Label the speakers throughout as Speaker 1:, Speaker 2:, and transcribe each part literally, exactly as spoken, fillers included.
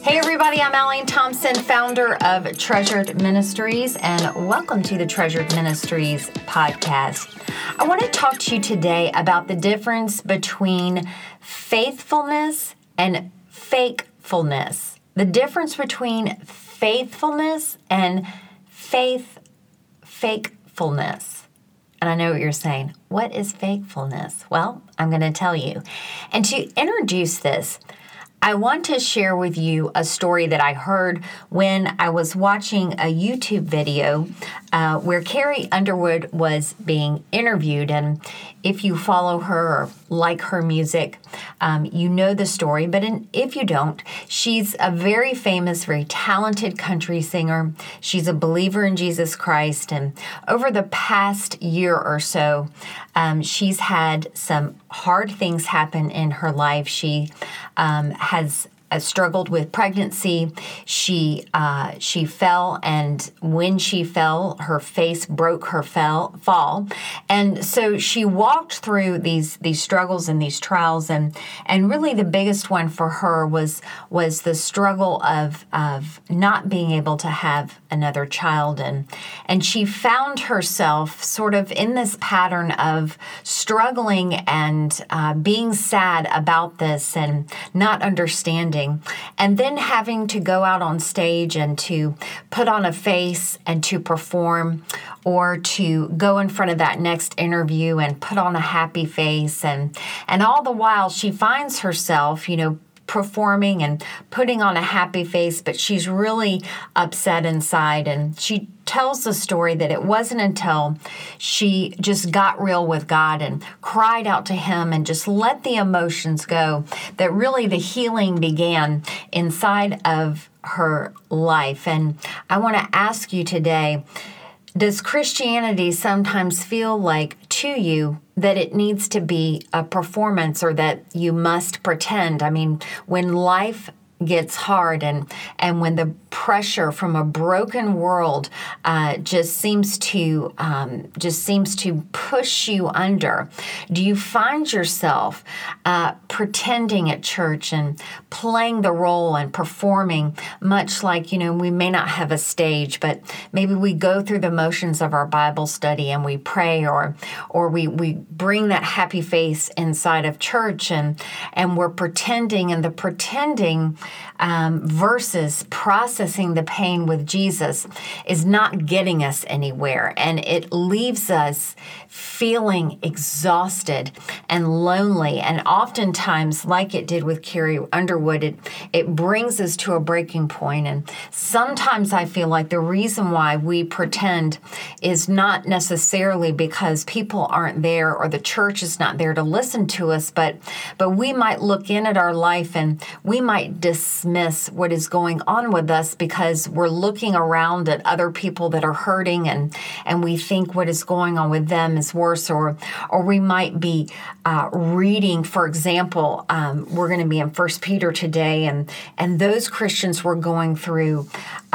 Speaker 1: Hey everybody, I'm Alene Thompson, founder of Treasured Ministries, and welcome to the Treasured Ministries podcast. I want to talk to you today about the difference between faithfulness and fakefulness. The difference between faithfulness and faith fakefulness. And I know what you're saying. What is fakefulness? Well, I'm going to tell you. And to introduce this, I want to share with you a story that I heard when I was watching a YouTube video uh, where Carrie Underwood was being interviewed. And if you follow her or like her music, um, you know the story. But in, if you don't, she's a very famous, very talented country singer. She's a believer in Jesus Christ. And over the past year or so, um, she's had some hard things happen in her life. She um, has uh, struggled with pregnancy. She uh, she fell, and when she fell, her face broke her fell, fall. And so she walked through these these struggles and these trials, and and really the biggest one for her was was the struggle of of not being able to have another child, and and she found herself sort of in this pattern of struggling and uh, being sad about this and not understanding, and then having to go out on stage and to put on a face and to perform, or to go in front of that next interview and put on a happy face, and and all the while she finds herself, you know, performing and putting on a happy face, but she's really upset inside. And she tells the story that it wasn't until she just got real with God and cried out to Him and just let the emotions go that really the healing began inside of her life. And I want to ask you today, does Christianity sometimes feel like to you that it needs to be a performance, or that you must pretend? I mean, when life gets hard and and when the pressure from a broken world uh, just seems to um, just seems to push you under, do you find yourself uh, pretending at church and playing the role and performing, much like, you know, we may not have a stage, but maybe we go through the motions of our Bible study and we pray, or or we we bring that happy face inside of church, and and we're pretending, and the pretending Um, versus processing the pain with Jesus is not getting us anywhere, and it leaves us feeling exhausted and lonely. And oftentimes, like it did with Carrie Underwood, it, it brings us to a breaking point. And sometimes I feel like the reason why we pretend is not necessarily because people aren't there or the church is not there to listen to us, but but we might look in at our life and we might dismiss what is going on with us because we're looking around at other people that are hurting, and and we think what is going on with them is worse, or or we might be uh, reading, for example, um, we're going to be in First Peter today, and and those Christians were going through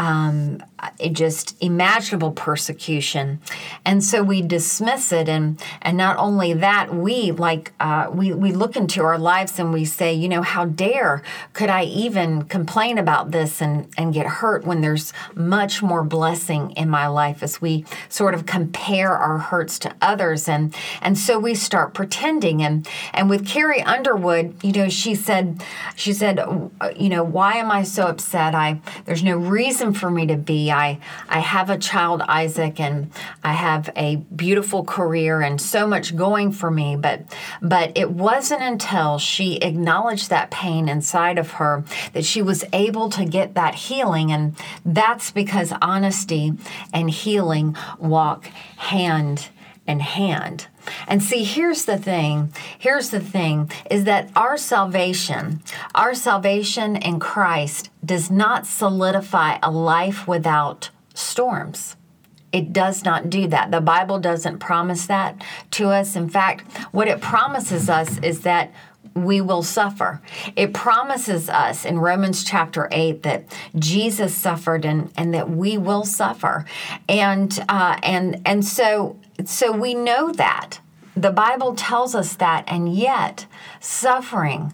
Speaker 1: um, just imaginable persecution, and so we dismiss it, and and not only that, we like uh, we we look into our lives and we say, you know, how dare could I even complain about this and, and get hurt when there's much more blessing in my life, as we sort of compare our hurts to others. And, and so we start pretending. And, and with Carrie Underwood, you know, she said, she said, you know, why am I so upset? I, there's no reason for me to be. I, I have a child, Isaac, and I have a beautiful career and so much going for me. But, but it wasn't until she acknowledged that pain inside of her that she was able to get that healing. And that's because honesty and healing walk hand in hand. And see, here's the thing. Here's the thing is that our salvation, our salvation in Christ does not solidify a life without storms. It does not do that. The Bible doesn't promise that to us. In fact, what it promises us is that we will suffer. It promises us in Romans chapter eight that Jesus suffered and, and that we will suffer. And uh, and and so so we know that. The Bible tells us that, and yet suffering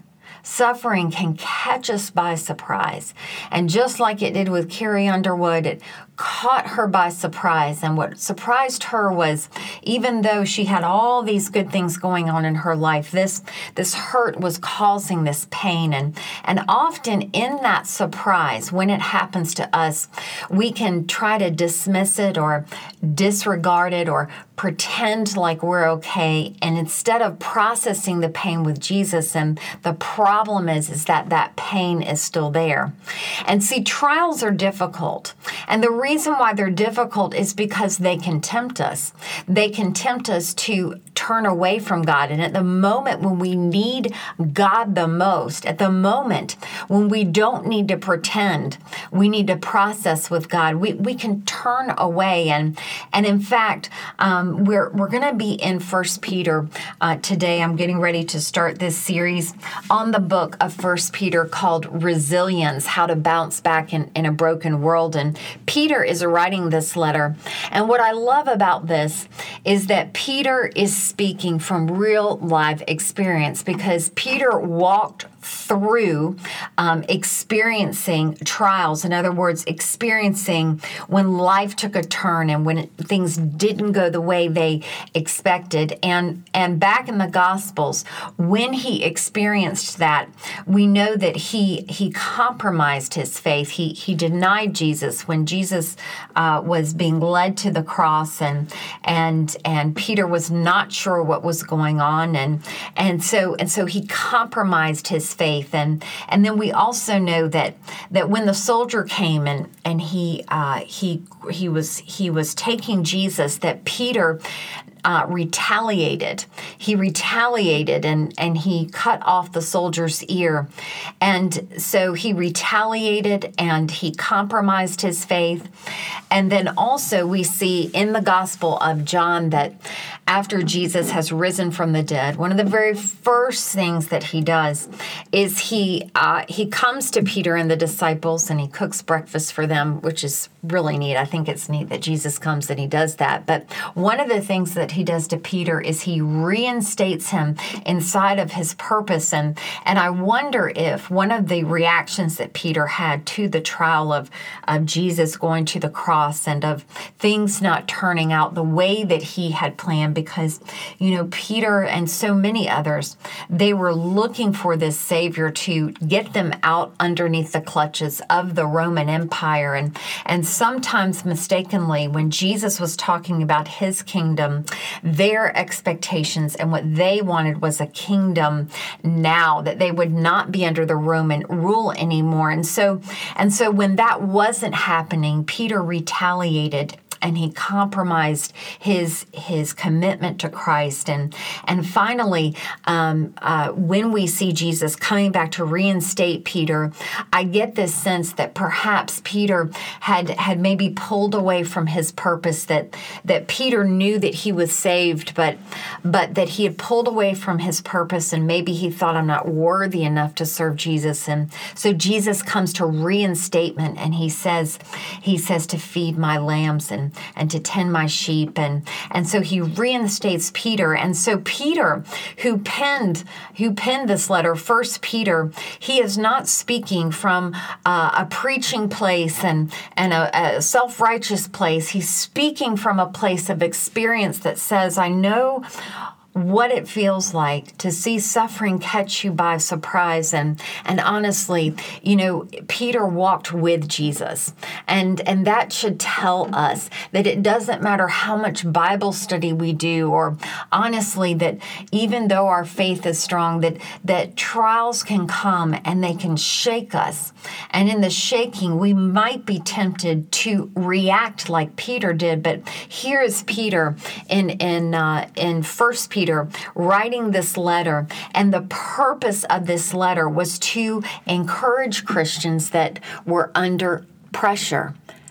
Speaker 1: suffering can catch us by surprise. And just like it did with Carrie Underwood, it caught her by surprise. And what surprised her was, even though she had all these good things going on in her life, this, this hurt was causing this pain. And, and often in that surprise, when it happens to us, we can try to dismiss it or disregard it or pretend like we're okay. And instead of processing the pain with Jesus, and the problem is, is that that pain is still there. And see, trials are difficult. And the reason why they're difficult is because they can tempt us. They can tempt us to turn away from God. And at the moment when we need God the most, at the moment when we don't need to pretend, we need to process with God, we, we can turn away. And, and in fact, um, we're, we're going to be in First Peter uh, today. I'm getting ready to start this series on the book of First Peter called Resilience, How to Bounce Back in, in a Broken World. And Peter is writing this letter. And what I love about this is that Peter is speaking from real life experience, because Peter walked through um, experiencing trials. In other words, experiencing when life took a turn and when it, things didn't go the way they expected. And, and back in the Gospels, when he experienced that, we know that he he compromised his faith. He he denied Jesus when Jesus uh, was being led to the cross, and and and Peter was not sure what was going on, and and so and so he compromised his faith. And and then we also know that that when the soldier came and and he uh, he he was he was taking Jesus, that Peter Uh, retaliated. He retaliated and, and he cut off the soldier's ear. And so he retaliated and he compromised his faith. And then also we see in the Gospel of John that after Jesus has risen from the dead, one of the very first things that he does is he uh, he comes to Peter and the disciples and he cooks breakfast for them, which is really neat. I think it's neat that Jesus comes and he does that. But one of the things that he does to Peter is he reinstates him inside of his purpose. And, and I wonder if one of the reactions that Peter had to the trial of, of Jesus going to the cross and of things not turning out the way that he had planned, because, you know, Peter and so many others, they were looking for this Savior to get them out underneath the clutches of the Roman Empire. And, and sometimes mistakenly, when Jesus was talking about his kingdom, their expectations and what they wanted was a kingdom now, that they would not be under the Roman rule anymore. And so, and so when that wasn't happening, Peter retaliated and he compromised his his commitment to Christ. And and finally, um, uh, when we see Jesus coming back to reinstate Peter, I get this sense that perhaps Peter had had maybe pulled away from his purpose, that that Peter knew that he was saved, but but that he had pulled away from his purpose, and maybe he thought, I'm not worthy enough to serve Jesus. And so Jesus comes to reinstatement, and he says, he says to feed my lambs and and to tend my sheep. And, and so he reinstates Peter. And so Peter, who penned, who penned this letter, First Peter, he is not speaking from uh, a preaching place and, and a, a self-righteous place. He's speaking from a place of experience that says, I know what it feels like to see suffering catch you by surprise. And and honestly, you know, Peter walked with Jesus. And, and that should tell us that it doesn't matter how much Bible study we do, or honestly, that even though our faith is strong, that, that trials can come and they can shake us. And in the shaking, we might be tempted to react like Peter did. But here is Peter in, in, uh, in First Peter, writing this letter, and the purpose of this letter was to encourage Christians that were under pressure.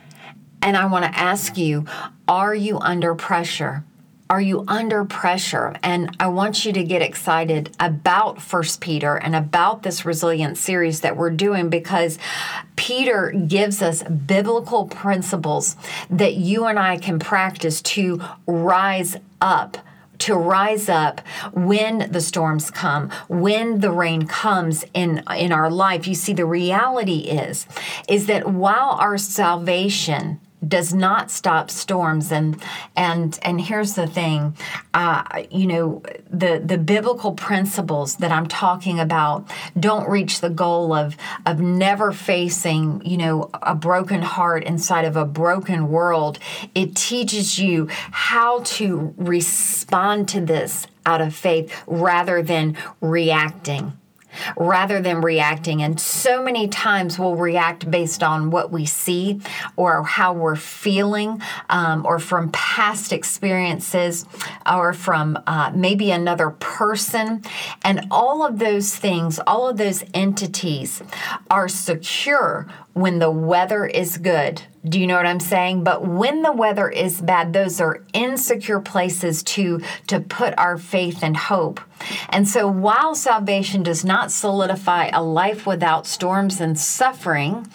Speaker 1: And I want to ask you, are you under pressure? Are you under pressure? And I want you to get excited about First Peter and about this Resilience series that we're doing, because Peter gives us biblical principles that you and I can practice to rise up to rise up when the storms come, when the rain comes in in our life. You see, the reality is, is that while our salvation does not stop storms, and and and here's the thing, uh, you know, the the biblical principles that I'm talking about don't reach the goal of of never facing, you know, a broken heart inside of a broken world. It teaches you how to respond to this out of faith rather than reacting. rather than reacting. And so many times we'll react based on what we see or how we're feeling, um, or from past experiences, or from uh, maybe another person. And all of those things, all of those entities are secure when the weather is good. Do you know what I'm saying? But when the weather is bad, those are insecure places to, to put our faith and hope. And so while salvation does not solidify a life without storms and suffering,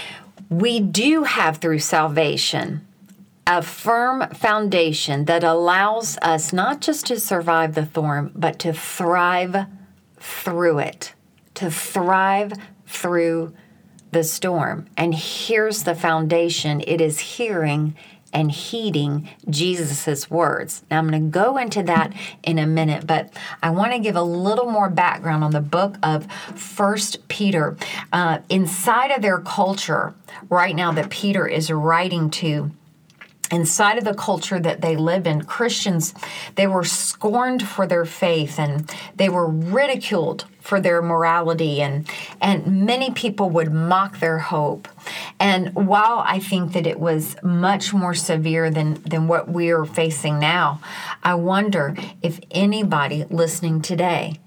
Speaker 1: we do have through salvation a firm foundation that allows us not just to survive the storm, but to thrive through it, to thrive through the storm. And here's the foundation. It is hearing and heeding Jesus's words. Now, I'm going to go into that in a minute, but I want to give a little more background on the book of First Peter. Uh, inside of their culture right now that Peter is writing to, inside of the culture that they lived in, Christians, they were scorned for their faith, and they were ridiculed for their morality, and and many people would mock their hope. And while I think that it was much more severe than, than what we are facing now, I wonder if anybody listening today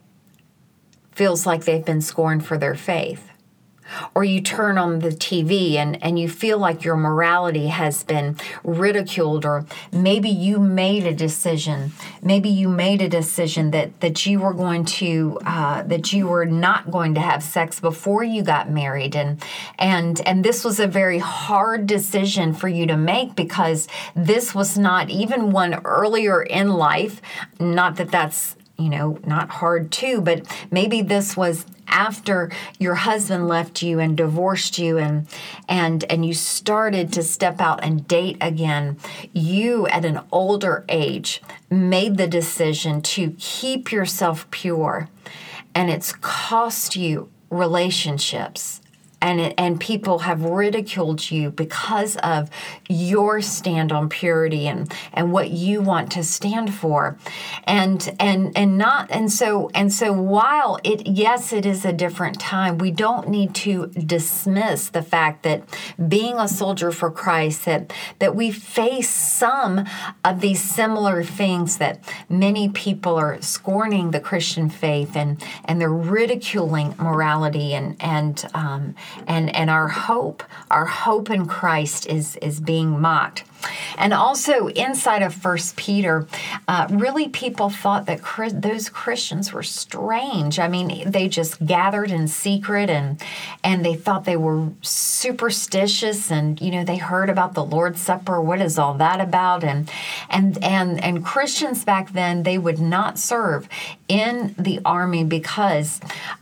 Speaker 1: feels like they've been scorned for their faith. Or you turn on the T V and, and you feel like your morality has been ridiculed, or maybe you made a decision. Maybe you made a decision that, that you were going to, uh, that you were not going to have sex before you got married. And, and, and this was a very hard decision for you to make, because this was not even one earlier in life. Not that that's, you know, not hard too, but maybe this was after your husband left you and divorced you, and and and you started to step out and date again. You, at an older age, made the decision to keep yourself pure, and it's cost you relationships. And it, and people have ridiculed you because of your stand on purity and, and what you want to stand for, and and and not and so and so while it yes it is a different time, we don't need to dismiss the fact that being a soldier for Christ, that that we face some of these similar things, that many people are scorning the Christian faith, and and they're ridiculing morality, and and um, And and our hope, our hope in Christ is is being mocked. And also inside of First Peter, uh, really people thought that Chris, those Christians were strange. I mean, they just gathered in secret, and and they thought they were superstitious, and you know, they heard about the Lord's Supper. What is all that about? And and and and Christians back then, they would not serve in the army because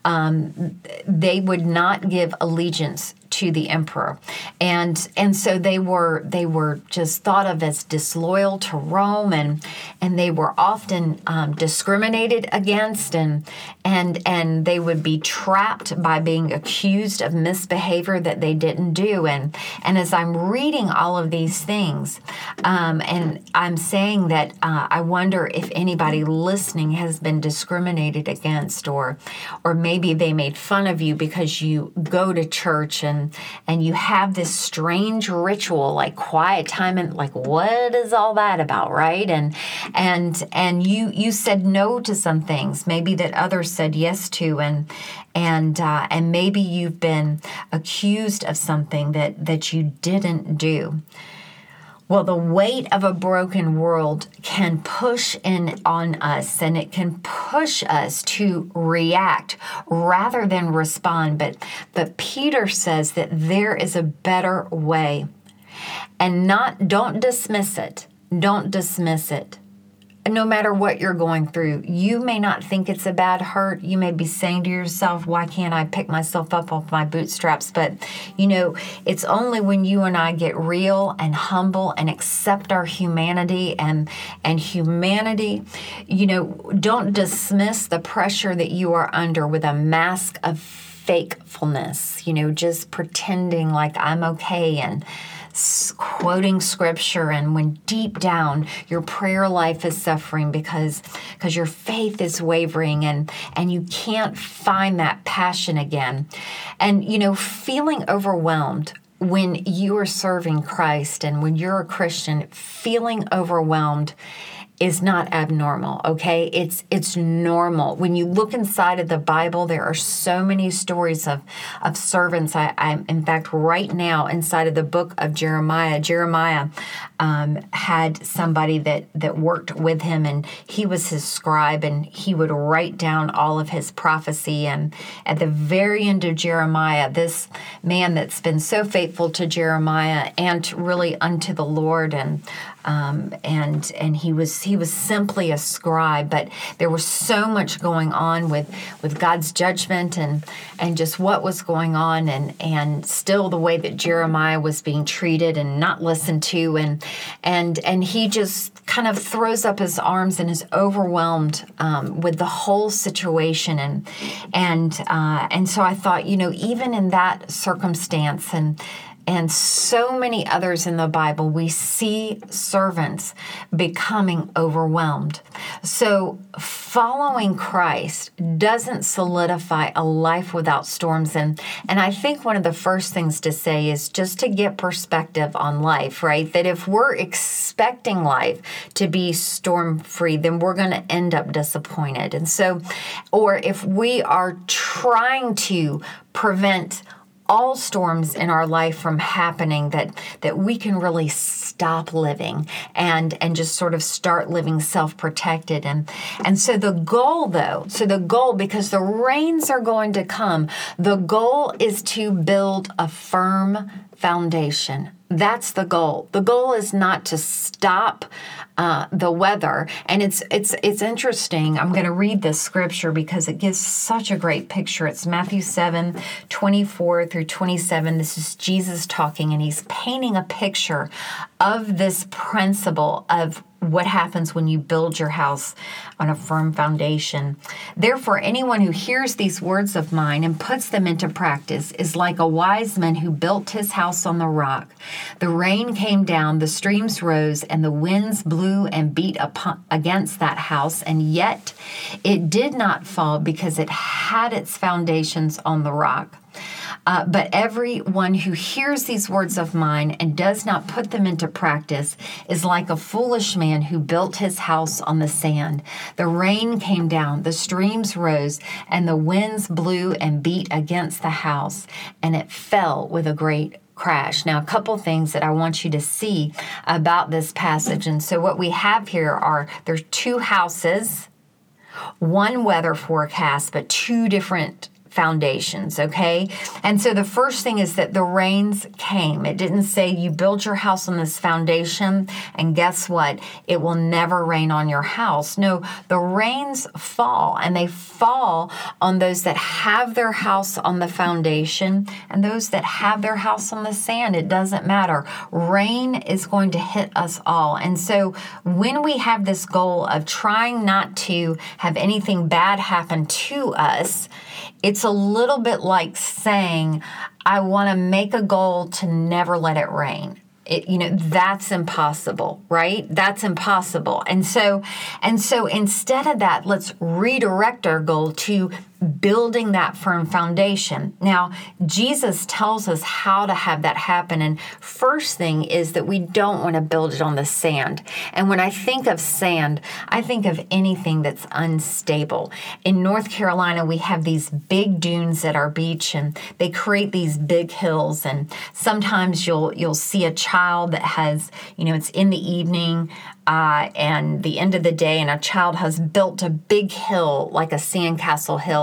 Speaker 1: um, they would not give allegiance to the emperor, and and so they were they were just thought of as disloyal to Rome, and and they were often um, discriminated against, and and and they would be trapped by being accused of misbehavior that they didn't do. And and as I'm reading all of these things, um, and I'm saying that uh, I wonder if anybody listening has been discriminated against, or or maybe they made fun of you because you go to church and and you have this strange ritual like quiet time, and like, what is all that about, right? And and and you you said no to some things, maybe that others said yes to, and and uh, and maybe you've been accused of something that that you didn't do. Well, the weight of a broken world can push in on us, and it can push us to react rather than respond. But, but Peter says that there is a better way, and not don't dismiss it. Don't dismiss it. no matter what you're going through, you may not think it's a bad hurt. You may be saying to yourself, why can't I pick myself up off my bootstraps? But, you know, it's only when you and I get real and humble and accept our humanity and, and humanity, you know, don't dismiss the pressure that you are under with a mask of fakefulness, you know, just pretending like I'm okay and quoting scripture, and when deep down your prayer life is suffering because because your faith is wavering and and you can't find that passion again. And, you know, feeling overwhelmed when you are serving Christ and when you're a Christian, feeling overwhelmed is not abnormal, okay? It's it's normal. When you look inside of the Bible, there are so many stories of, of servants. I, I'm, in fact, right now inside of the book of Jeremiah, Jeremiah um, had somebody that, that worked with him, and he was his scribe, and he would write down all of his prophecy. And at the very end of Jeremiah, this man that's been so faithful to Jeremiah and really unto the Lord, and Um, and and he was he was simply a scribe, but there was so much going on with, with God's judgment and and just what was going on, and and still the way that Jeremiah was being treated and not listened to, and and and he just kind of throws up his arms and is overwhelmed um, with the whole situation, and and uh, and so I thought, you know, even in that circumstance, and. And so many others in the Bible, we see servants becoming overwhelmed. So following Christ doesn't solidify a life without storms. And, and I think one of the first things to say is just to get perspective on life, right? That if we're expecting life to be storm-free, then we're going to end up disappointed. And so, or if we are trying to prevent all storms in our life from happening, that that we can really stop living and and just sort of start living self-protected. And and so the goal though, so the goal, because the rains are going to come, the goal is to build a firm foundation. That's the goal. The goal is not to stop uh, the weather. And it's it's it's interesting. I'm going to read this scripture because it gives such a great picture. It's Matthew seven, twenty-four through twenty-seven. This is Jesus talking, and he's painting a picture of this principle of what happens when you build your house on a firm foundation. Therefore, anyone who hears these words of mine and puts them into practice is like a wise man who built his house on the rock. The rain came down, the streams rose, and the winds blew and beat upon, against that house, and yet it did not fall because it had its foundations on the rock. Uh, but everyone who hears these words of mine and does not put them into practice is like a foolish man who built his house on the sand. The rain came down, the streams rose, and the winds blew and beat against the house, and it fell with a great crash. Now, a couple things that I want you to see about this passage. And so what we have here are, there's two houses, one weather forecast, but two different foundations, okay? And so the first thing is that the rains came. It didn't say you build your house on this foundation and guess what? It will never rain on your house. No, the rains fall, and they fall on those that have their house on the foundation and those that have their house on the sand. It doesn't matter. Rain is going to hit us all. And so when we have this goal of trying not to have anything bad happen to us, it's a little bit like saying, I want to make a goal to never let it rain. It, you know, that's impossible, right? That's impossible. And so, and so instead of that, let's redirect our goal to building that firm foundation. Now, Jesus tells us how to have that happen. And first thing is that we don't want to build it on the sand. And when I think of sand, I think of anything that's unstable. In North Carolina, we have these big dunes at our beach, and they create these big hills. And sometimes you'll you'll see a child that has, you know, it's in the evening, Uh, and the end of the day, and a child has built a big hill, like a sandcastle hill,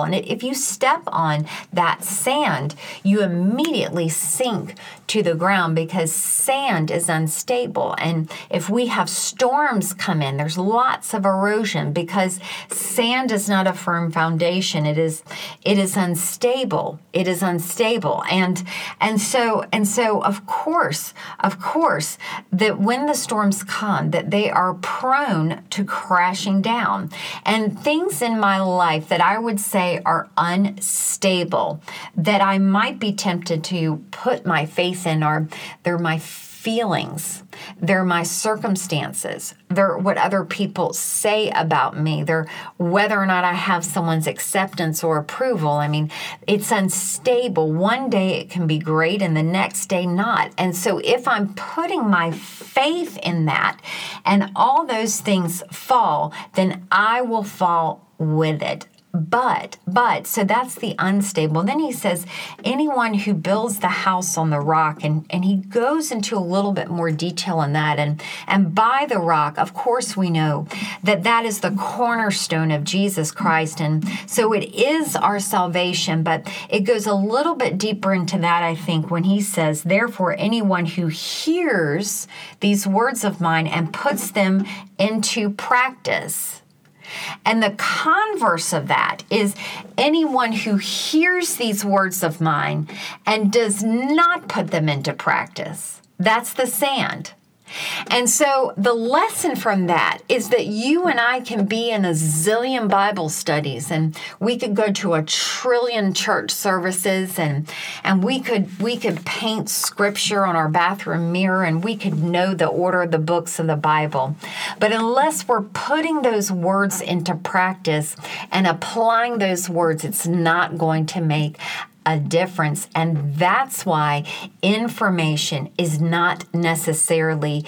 Speaker 1: And if you step on that sand, you immediately sink to the ground because sand is unstable. And if we have storms come in, there's lots of erosion because sand is not a firm foundation. It is it is unstable. It is unstable. And and so and so of course, of course, that when the storms come, that they are prone to crashing down. And things in my life that I would say are unstable, that I might be tempted to put my faith in, are they're my feelings, they're my circumstances, they're what other people say about me, they're whether or not I have someone's acceptance or approval. I mean, it's unstable. One day it can be great and the next day not. And so if I'm putting my faith in that and all those things fall, then I will fall with it. But, but, so that's the unstable. Then he says, anyone who builds the house on the rock, and, and he goes into a little bit more detail on that. And, and by the rock, of course, we know that that is the cornerstone of Jesus Christ. And so it is our salvation, but it goes a little bit deeper into that, I think, when he says, therefore, anyone who hears these words of mine and puts them into practice. And the converse of that is anyone who hears these words of mine and does not put them into practice. That's the sand. And so the lesson from that is that you and I can be in a zillion Bible studies, and we could go to a trillion church services, and and we could we could paint scripture on our bathroom mirror, and we could know the order of the books of the Bible. But unless we're putting those words into practice and applying those words, it's not going to make a difference. And that's why information is not necessarily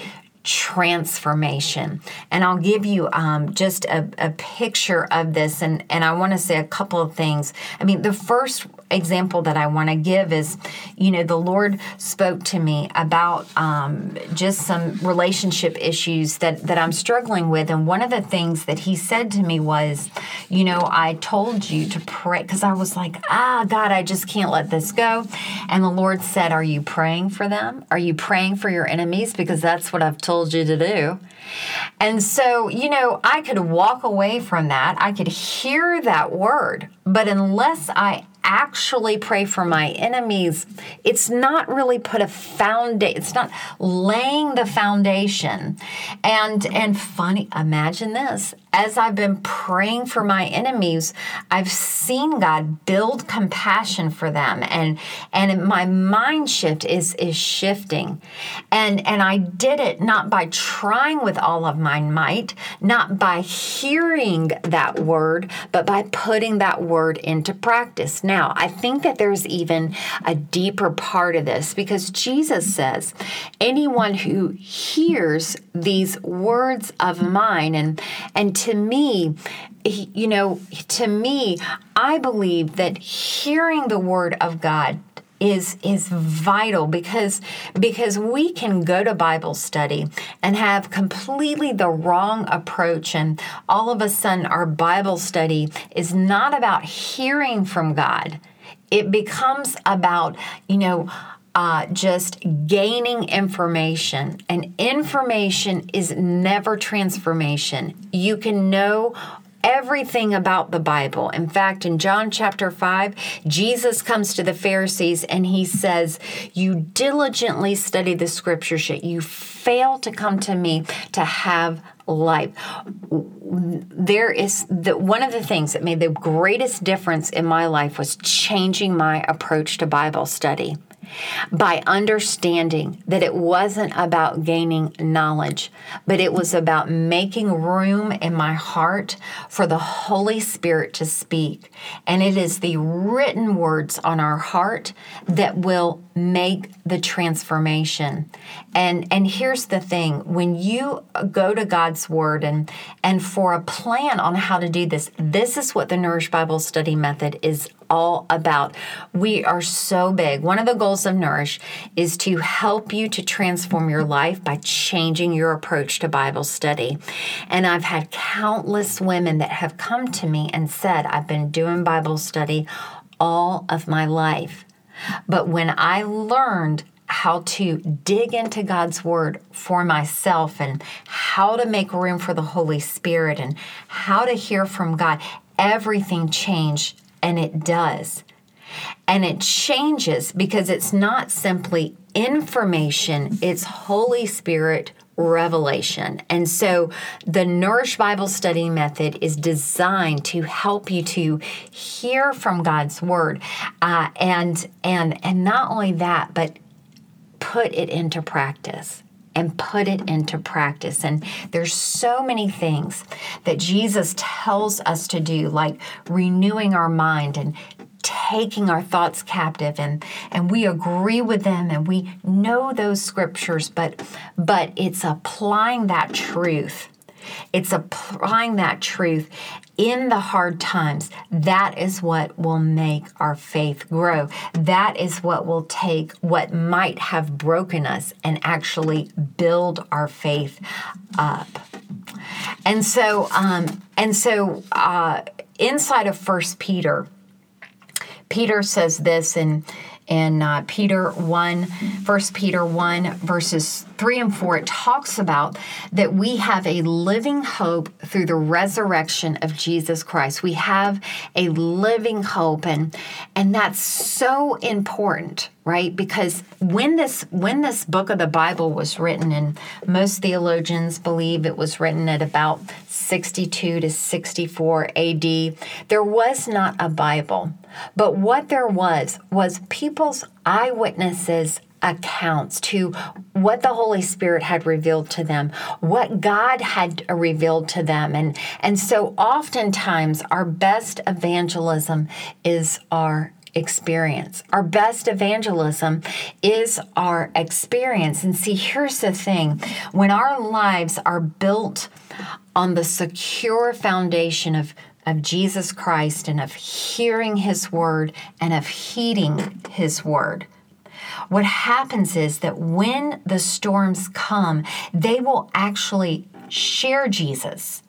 Speaker 1: transformation. And I'll give you um, just a, a picture of this. And, and I want to say a couple of things. I mean, the first example that I want to give is, you know, the Lord spoke to me about um, just some relationship issues that, that I'm struggling with. And one of the things that he said to me was, you know, I told you to pray, because I was like, ah, God, I just can't let this go. And the Lord said, are you praying for them? Are you praying for your enemies? Because that's what I've told you to do. And so, you know, I could walk away from that. I could hear that word, but unless I actually pray for my enemies, it's not really put a foundation. It's not laying the foundation. And and funny, imagine this. As I've been praying for my enemies, I've seen God build compassion for them, and and my mind shift is is shifting. And and I did it not by trying with all of my might, not by hearing that word, but by putting that word into practice. Now, I think that there's even a deeper part of this, because Jesus says, anyone who hears these words of mine, and and to me, you know, to me, I believe that hearing the word of God is is vital, because because we can go to Bible study and have completely the wrong approach, and all of a sudden our Bible study is not about hearing from God. It becomes about, you know, Uh, just gaining information. And information is never transformation. You can know everything about the Bible. In fact, in John chapter five, Jesus comes to the Pharisees and he says, you diligently study the scriptures, yet you fail to come to me to have life. There is the, one of the things that made the greatest difference in my life was changing my approach to Bible study, by understanding that it wasn't about gaining knowledge, but it was about making room in my heart for the Holy Spirit to speak. And it is the written words on our heart that will make the transformation. And and here's the thing, when you go to God's Word and and for a plan on how to do this, this is what the Nourish Bible Study Method is all about. We are so big. One of the goals of Nourish is to help you to transform your life by changing your approach to Bible study. And I've had countless women that have come to me and said, I've been doing Bible study all of my life. But when I learned how to dig into God's Word for myself and how to make room for the Holy Spirit and how to hear from God, everything changed, and it does. And it changes because it's not simply information, it's Holy Spirit revelation. And so the Nourish Bible Study Method is designed to help you to hear from God's Word. Uh, and, and, and not only that, but put it into practice. And put it into practice. And there's so many things that Jesus tells us to do, like renewing our mind and taking our thoughts captive, and, and we agree with them and we know those scriptures, but but it's applying that truth. It's applying that truth in the hard times. That is what will make our faith grow. That is what will take what might have broken us and actually build our faith up. And so, um, and so, uh, inside of First Peter, Peter says this in in uh, Peter one, First Peter one, verses three and four. It talks about that we have a living hope through the resurrection of Jesus Christ. We have a living hope, and and that's so important, right? Because when this when this book of the Bible was written, and most theologians believe it was written at about sixty-two to sixty-four A D, there was not a Bible. But what there was, was people's eyewitnesses accounts to what the Holy Spirit had revealed to them, what God had revealed to them. And, and so oftentimes our best evangelism is our experience. Our best evangelism is our experience. And see, here's the thing. When our lives are built on the secure foundation of of Jesus Christ and of hearing His Word and of heeding His Word, what happens is that when the storms come, they will actually share Jesus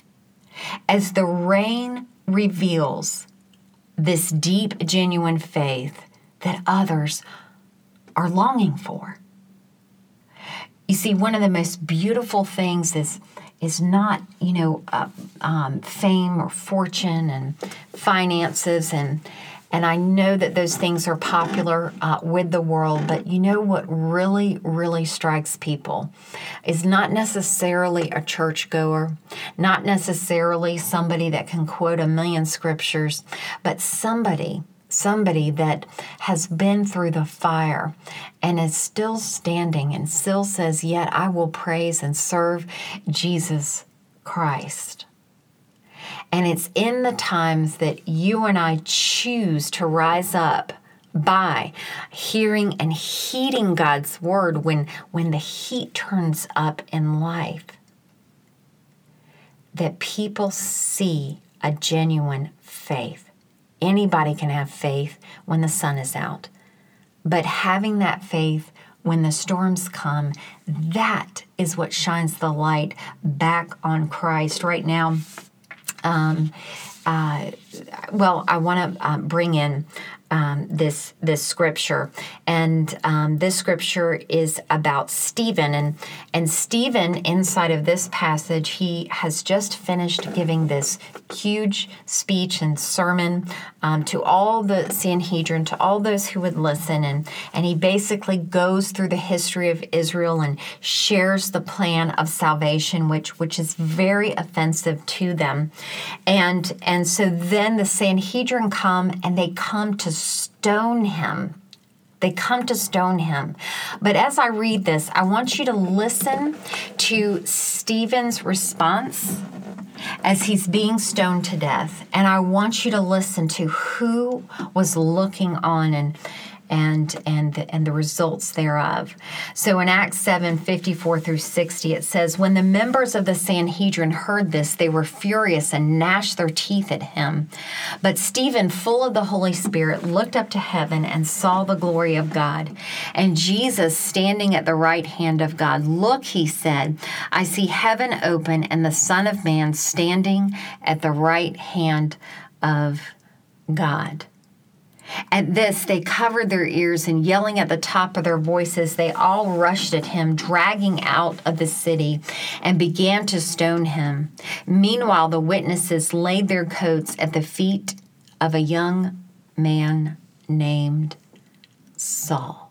Speaker 1: as the rain reveals this deep, genuine faith that others are longing for. You see, one of the most beautiful things is is not, you know, uh, um, fame or fortune and finances. And and I know that those things are popular uh, with the world, but you know what really, really strikes people is not necessarily a churchgoer, not necessarily somebody that can quote a million scriptures, but somebody Somebody that has been through the fire and is still standing and still says, yet I will praise and serve Jesus Christ. And it's in the times that you and I choose to rise up by hearing and heeding God's word when, when the heat turns up in life, that people see a genuine faith. Anybody can have faith when the sun is out. But having that faith when the storms come, that is what shines the light back on Christ. Right now, um, uh, well, I want to um, bring in um, this this scripture, and um, this scripture is about Stephen, and and Stephen, inside of this passage, he has just finished giving this huge speech and sermon um, to all the Sanhedrin, to all those who would listen, and and he basically goes through the history of Israel and shares the plan of salvation, which which is very offensive to them, and and so then the Sanhedrin come and they come to stone him. They come to stone him. But as I read this, I want you to listen to Stephen's response as he's being stoned to death. And I want you to listen to who was looking on and and and the, and the results thereof. So in Acts seven fifty-four through sixty, it says, when the members of the Sanhedrin heard this, they were furious and gnashed their teeth at him. But Stephen, full of the Holy Spirit, looked up to heaven and saw the glory of God, and Jesus standing at the right hand of God. Look, he said, I see heaven open and the Son of Man standing at the right hand of God. At this, they covered their ears, and yelling at the top of their voices, they all rushed at him, dragging out of the city, and began to stone him. Meanwhile, the witnesses laid their coats at the feet of a young man named Saul.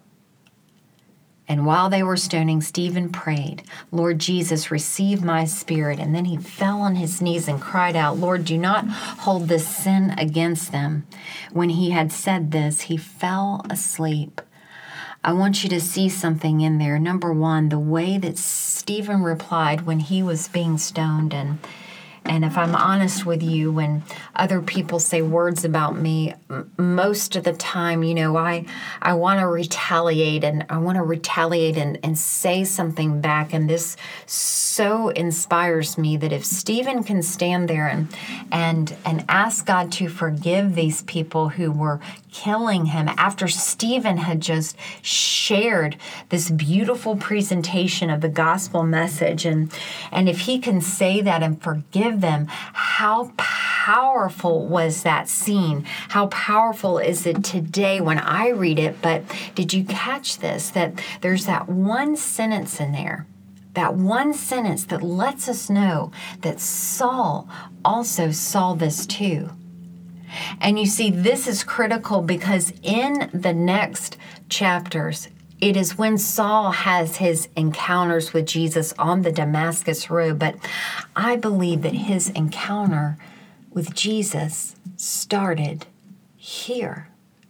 Speaker 1: And while they were stoning, Stephen prayed, Lord Jesus, receive my spirit. And then he fell on his knees and cried out, Lord, do not hold this sin against them. When he had said this, he fell asleep. I want you to see something in there. Number one, the way that Stephen replied when he was being stoned. And And if I'm honest with you, when other people say words about me, m- most of the time, you know, I I want to retaliate and I want to retaliate and, and say something back. And this so inspires me that if Stephen can stand there and and and ask God to forgive these people who were killing him after Stephen had just shared this beautiful presentation of the gospel message, and and if he can say that and forgive them, how powerful was that scene? How powerful is it today when I read it? But did you catch this? That there's that one sentence in there, that one sentence that lets us know that Saul also saw this too. And you see, this is critical because in the next chapters, it is when Saul has his encounters with Jesus on the Damascus Road. But I believe that his encounter with Jesus started here.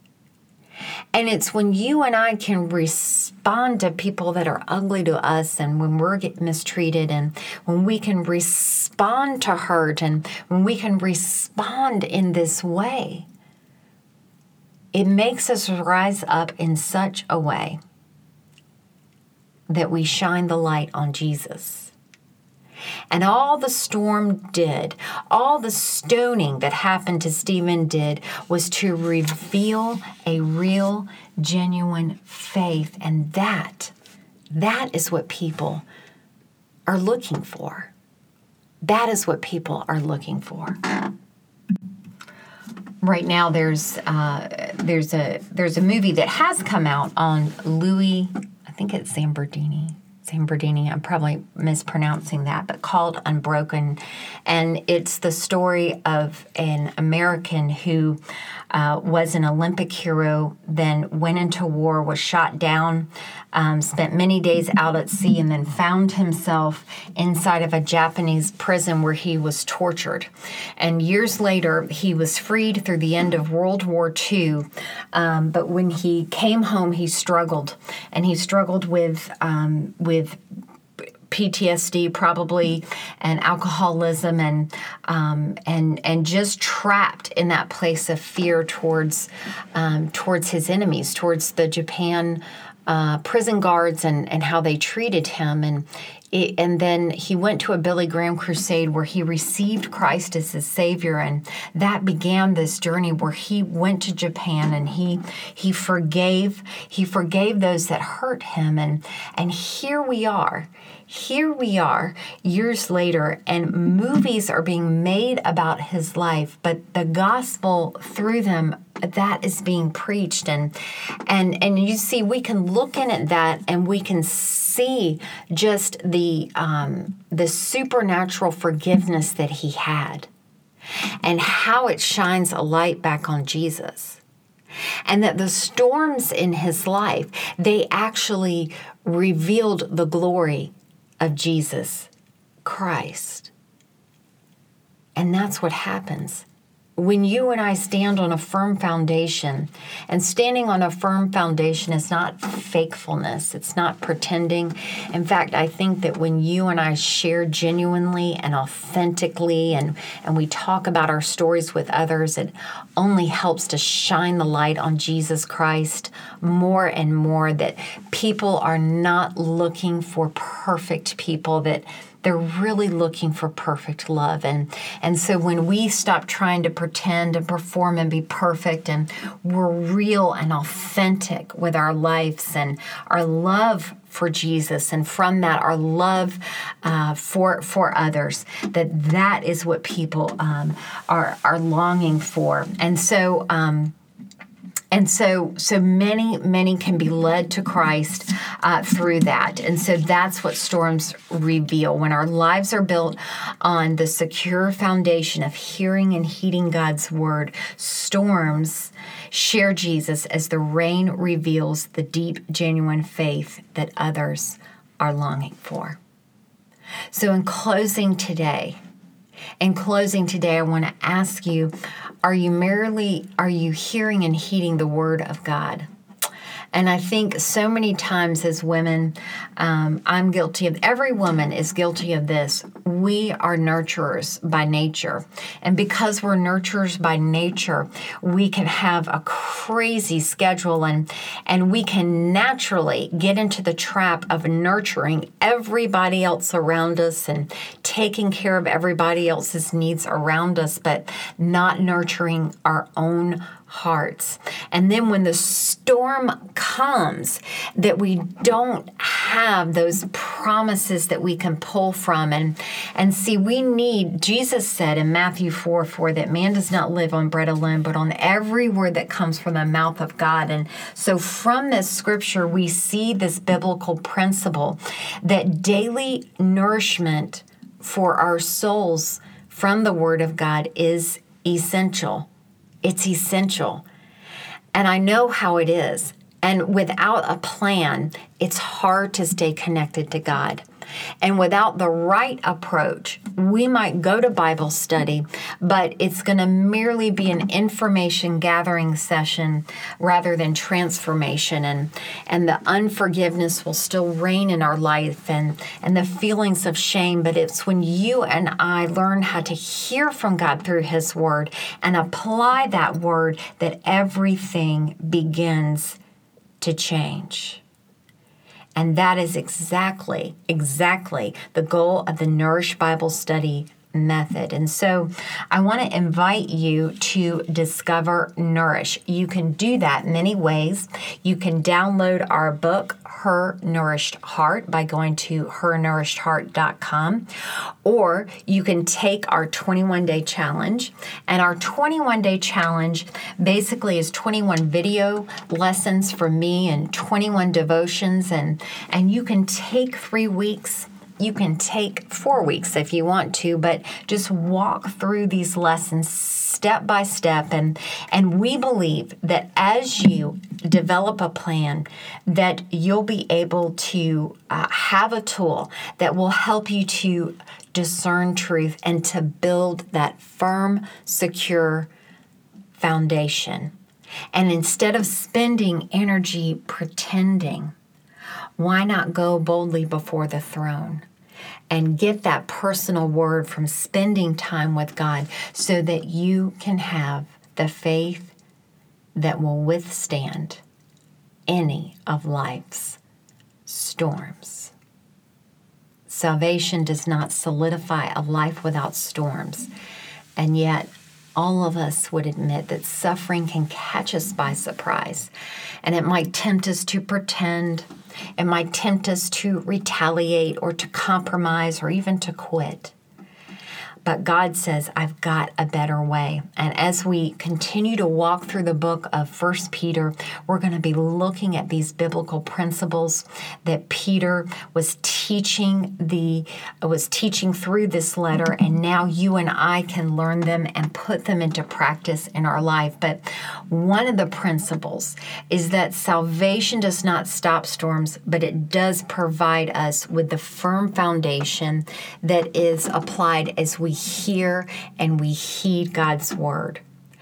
Speaker 1: And it's when you and I can respond to people that are ugly to us, and when we're getting mistreated, and when we can respond to hurt, and when we can respond in this way, it makes us rise up in such a way that we shine the light on Jesus. And all the storm did, all the stoning that happened to Stephen did, was to reveal a real, genuine faith. And that, that is what people are looking for. That is what people are looking for. Right now, there's uh, there's a there's a movie that has come out on Louis, I think it's Zambardini. Zambardini, I'm probably mispronouncing that, but called Unbroken. And it's the story of an American who uh, was an Olympic hero, then went into war, was shot down, um, spent many days out at sea, and then found himself inside of a Japanese prison where he was tortured. And years later, he was freed through the end of World War Two. Um, but when he came home, he struggled. And he struggled with um, with with P T S D probably, and alcoholism, and um, and and just trapped in that place of fear towards um, towards his enemies, towards the Japan uh, prison guards, and, and how they treated him. And it, and then he went to a Billy Graham crusade where he received Christ as his Savior, and that began this journey where he went to Japan and he he forgave he forgave those that hurt him, and and here we are. Here we are years later, and movies are being made about his life, but the gospel through them, that is being preached. And and and you see, we can look in at that and we can see just the um, the supernatural forgiveness that he had, and how it shines a light back on Jesus. And that the storms in his life, they actually revealed the glory of Jesus Christ. And that's what happens when you and I stand on a firm foundation, and standing on a firm foundation is not fakefulness, it's not pretending. In fact, I think that when you and I share genuinely and authentically and, and we talk about our stories with others, it only helps to shine the light on Jesus Christ more and more, that people are not looking for perfect people, that they're really looking for perfect love. And, and so when we stop trying to pretend and perform and be perfect, and we're real and authentic with our lives and our love for Jesus, and from that our love uh, for for others, that that is what people um, are are longing for. And so um, And so so many, many can be led to Christ uh, through that. And so that's what storms reveal. When our lives are built on the secure foundation of hearing and heeding God's word, storms share Jesus as the rain reveals the deep, genuine faith that others are longing for. So in closing today, In closing today, I want to ask you, are you merely, are you hearing and heeding the word of God? And I think so many times as women, um, I'm guilty of, every woman is guilty of this. We are nurturers by nature. And because we're nurturers by nature, we can have a crazy schedule, and, and we can naturally get into the trap of nurturing everybody else around us and taking care of everybody else's needs around us, but not nurturing our own hearts. And then when the storm comes, that we don't have those promises that we can pull from. And, and see, we need, Jesus said in Matthew four four, that man does not live on bread alone, but on every word that comes from the mouth of God. And so from this scripture, we see this biblical principle that daily nourishment for our souls from the word of God is essential. It's essential. And I know how it is. And without a plan, it's hard to stay connected to God. And without the right approach, we might go to Bible study, but it's going to merely be an information gathering session rather than transformation. And, and the unforgiveness will still reign in our life, and, and the feelings of shame. But it's when you and I learn how to hear from God through His Word and apply that Word that everything begins to change. And that is exactly, exactly the goal of the Nourish Bible Study method. And so I want to invite you to discover Nourish. You can do that many ways. You can download our book, Her Nourished Heart, by going to her nourished heart dot com, or you can take our twenty-one day challenge. And our twenty-one day challenge basically is twenty-one video lessons from me and twenty-one devotions, and, and you can take three weeks. You can take four weeks if you want to, but just walk through these lessons step by step. And, and we believe that as you develop a plan, that you'll be able to uh, have a tool that will help you to discern truth and to build that firm, secure foundation. And instead of spending energy pretending, why not go boldly before the throne and get that personal word from spending time with God, so that you can have the faith that will withstand any of life's storms. Salvation does not solidify a life without storms, and yet all of us would admit that suffering can catch us by surprise, and it might tempt us to pretend. It might tempt us to retaliate or to compromise or even to quit. But God says, I've got a better way. And as we continue to walk through the book of First Peter, we're going to be looking at these biblical principles that Peter was teaching the was teaching through this letter, and now you and I can learn them and put them into practice in our life. But one of the principles is that salvation does not stop storms, but it does provide us with the firm foundation that is applied as we hear and we heed God's word.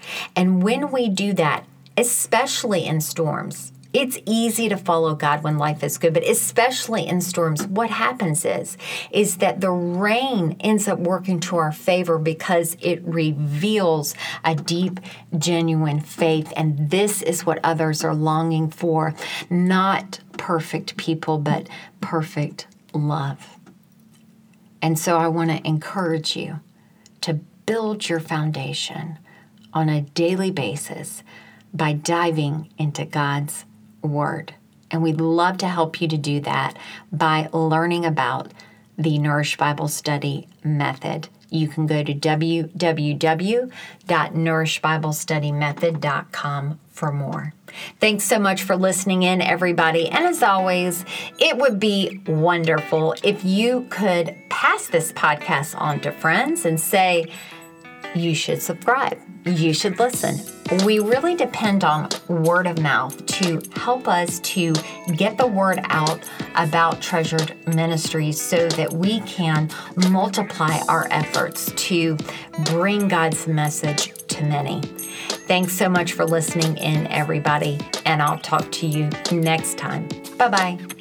Speaker 1: And when we do that, especially in storms, it's easy to follow God when life is good, but especially in storms, what happens is, is that the rain ends up working to our favor because it reveals a deep, genuine faith. And this is what others are longing for, not perfect people, but perfect love. And so I want to encourage you to build your foundation on a daily basis by diving into God's Word. And we'd love to help you to do that by learning about the Nourish Bible Study method. You can go to w w w dot nourish bible study method dot com for more. Thanks so much for listening in, everybody. And as always, it would be wonderful if you could pass this podcast on to friends and say, you should subscribe. You should listen. We really depend on word of mouth to help us to get the word out about Treasured Ministries so that we can multiply our efforts to bring God's message to many. Thanks so much for listening in, everybody, and I'll talk to you next time. Bye-bye.